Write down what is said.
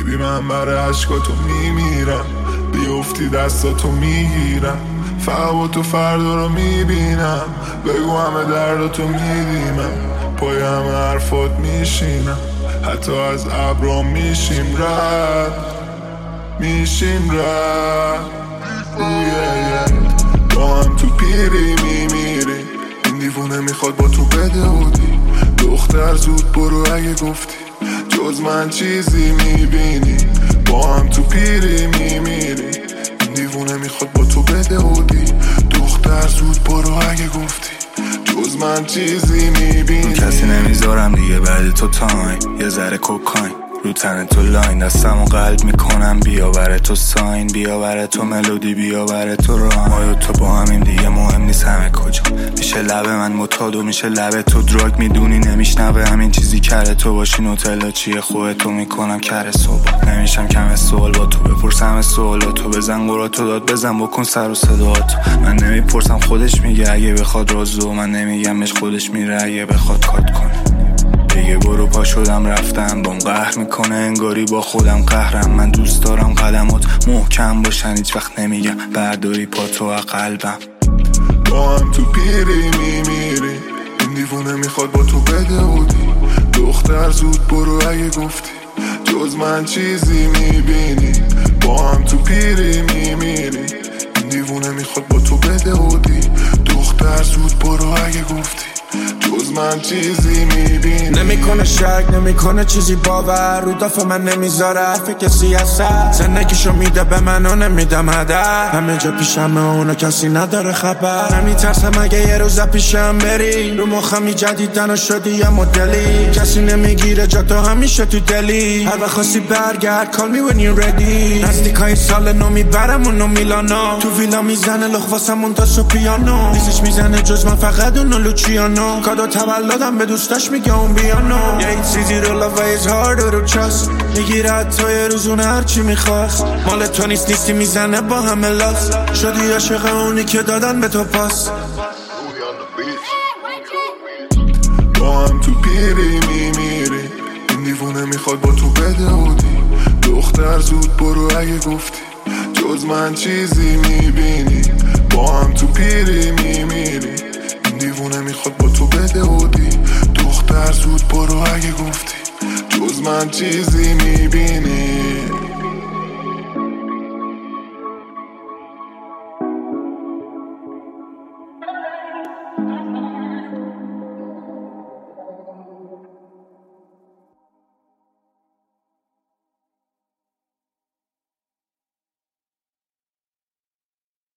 بیبی من برای عشقاتو میمیرم، بیفتی دستاتو میگیرم، فقط با تو فردا رو میبینم. بگو همه درداتو میدیمم، پای همه حرفات میشینم، حتی از ابرام میشیم رد، میشیم رد. با هم تو پیری میمیریم، این دیوونه میخواد با تو بده بودی. دختر زود برو اگه گفتی جز من چیزی میبینی. با هم تو پیری میمیریم، این دیوونه میخواد با تو بده بودی. دختر زود برو اگه گفتی جز من چیزی میبینی. کسی نمیذارم دیگه بعد تو تایم، یه ذره کوکاین رو تن تو لاین، دستم و قلب میکنم بیا بره تو ساین، بیا بره تو ملودی، بیا بره تو راه. ما تو با همیم دیگه مهم نیست همه کجا. میشه لب من متادو، میشه لب تو دراگ، میدونی نمیشنوه همین چیزی کره تو باشی. نوتلا چیه خودتو میکنم کره صبح، نمیشم کم سوال با تو بپرسم سوالاتو، بزن قراتو داد بزن بکن سر و صداتو. من نمیپرسم خودش میگه اگه بخواد رازو، من نمیگمش خودش میره اگه بخواد کات کنه. دیگه برو پا شدم رفتم، بام قهر میکنه انگاری با خودم قهرم. من دوست دارم قدمات محکم باشن، هیچ وقت نمیگم برداری پا تو از قلبم. با هم تو پیری میمیری، این دیوونه میخواد با تو بده بودی. دختر زود برو اگه گفتی جز من چیزی میبینی. با هم تو پیری میمیری، این دیوونه میخواد با تو بده بودی. دختر زود برو اگه گفتی جز من چیزی میبینی. نمیکنه شک نمیکنه چیزی باور، رو دافه من نمیذاره حرف کسی هست. زندگیشو میده به من و نمیدم هدر، همه جا پیشمه اونا کسی نداره خبر. نمیترسم اگه یه روز پیشم بری، رو مخمی جدیدن و شدی یه مدلی. کسی نمیگیره جا تو همیشه تو دلی، هر وقت خواستی برگرد call me when you're ready. نزدیکای سال نو میبرم اونو میلانو، تو ویلا میزنه لخ واسمون تا سو پیانو. نیزش میزنه جز من فقط اونو لوچیانو، کادو تولدم به دوستاش میگه اون بیانو. یه چیزی رو love is harder to trust، میگیره حتی یه روزونه هرچی میخواست. مال تو نیستی میزنه با همه لاس، شدی عاشق اونی که دادن به تو پاس. با هم تو پیری میمیری، این دیوونه میخواد با تو بده بودی. دختر زود برو اگه گفتی جز من چیزی میبینی. با هم تو پیری میمیری، این دیوونه میخواد با تو بده بودی. دختر زود برو اگه گفتی جز من چیزی میبینی.